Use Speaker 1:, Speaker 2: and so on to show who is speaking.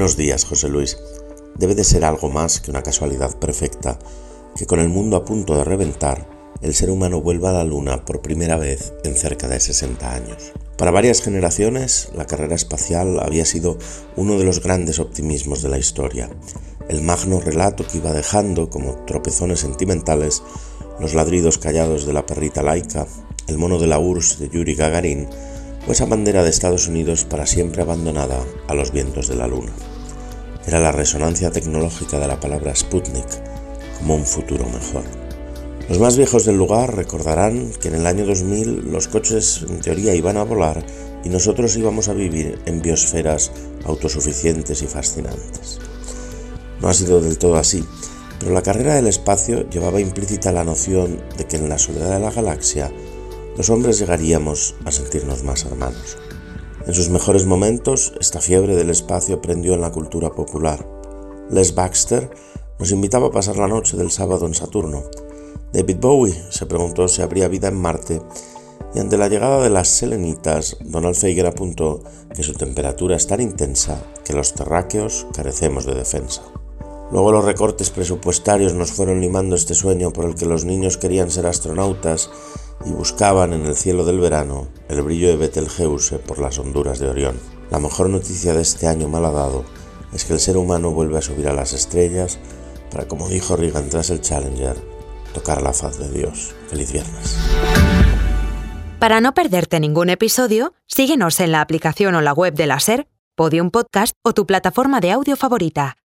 Speaker 1: Buenos días, José Luis. Debe de ser algo más que una casualidad perfecta que con el mundo a punto de reventar, el ser humano vuelva a la Luna por primera vez en cerca de 60 años. Para varias generaciones, la carrera espacial había sido uno de los grandes optimismos de la historia, el magno relato que iba dejando, como tropezones sentimentales, los ladridos callados de la perrita Laika, el mono de la URSS de Yuri Gagarin, o esa bandera de Estados Unidos para siempre abandonada a los vientos de la Luna. Era la resonancia tecnológica de la palabra Sputnik, como un futuro mejor. Los más viejos del lugar recordarán que en el año 2000 los coches en teoría iban a volar y nosotros íbamos a vivir en biosferas autosuficientes y fascinantes. No ha sido del todo así, pero la carrera del espacio llevaba implícita la noción de que en la soledad de la galaxia los hombres llegaríamos a sentirnos más hermanos. En sus mejores momentos, esta fiebre del espacio prendió en la cultura popular. Les Baxter nos invitaba a pasar la noche del sábado en Saturno. David Bowie se preguntó si habría vida en Marte, y ante la llegada de las selenitas, Donald Fagen apuntó que su temperatura es tan intensa que los terráqueos carecemos de defensa. Luego los recortes presupuestarios nos fueron limando este sueño por el que los niños querían ser astronautas y buscaban en el cielo del verano el brillo de Betelgeuse por las honduras de Orión. La mejor noticia de este año malhadado es que el ser humano vuelve a subir a las estrellas para, como dijo Reagan tras el Challenger, tocar la faz de Dios. ¡Feliz viernes!
Speaker 2: Para no perderte ningún episodio, síguenos en la aplicación o la web de la SER, Podium Podcast o tu plataforma de audio favorita.